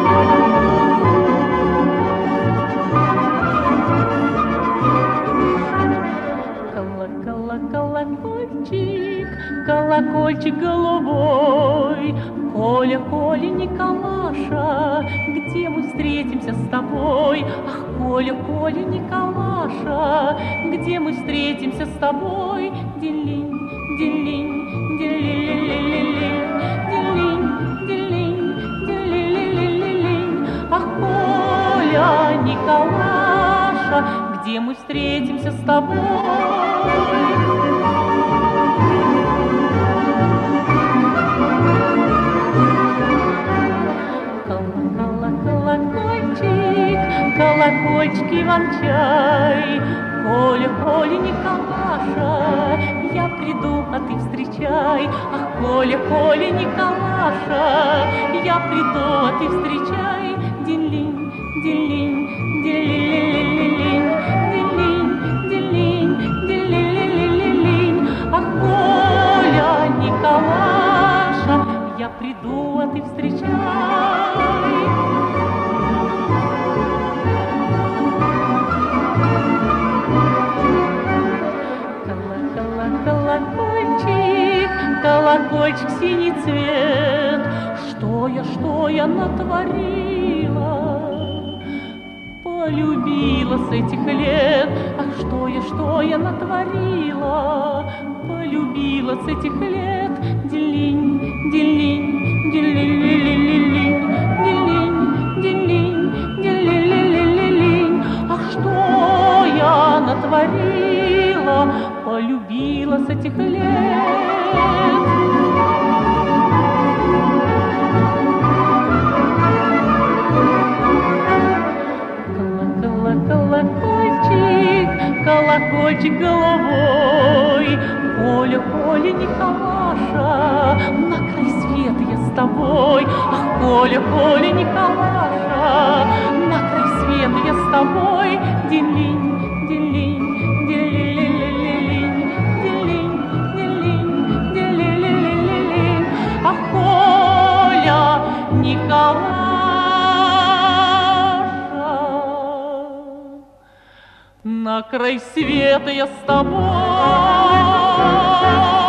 Колокольчик, колокольчик голубой, Коля, Коля, Николаша, где мы встретимся с тобой? Ах, Коля, Коля, Николаша, где мы встретимся с тобой? Дилинь, дилинь, дилилилилилинь, дилинь, дилинь, дилилилилилинь. Ах, Коля, Николаша, где мы встретимся с тобой? Колокольчик, колокольчик Иван-чай, Коля, Коля, Николаша, я приду, а ты встречай. Ах, Коля, Коля, Николаша, я приду, а ты встречай. Дилинь, дилинь, дилилилилилинь, дилинь, дилинь, дилилилилилинь. Ах, Коля, Николаша, я приду, а ты встречай. Колокольчик, колокольчик, синий цвет, что я натворила? Полюбила с этих лет. Ах, что я натворила? Полюбила с этих лет. Дилинь, дилинь, дилилилилилинь, дилинь, дилинь, дилилилилилинь. Ах, что я натворила? Полюбила с этих лет. Колокольчик, колокольчик головой, Коля, Коля, Николаша, на край света я с тобой. Ах, Коля, Коля, Николаша, на край света я с тобой. Дилинь, дилинь, дилилилилилинь, дилинь, дилинь, дилилилилилинь. Ах, Коля, Николаша, на край света я с тобой.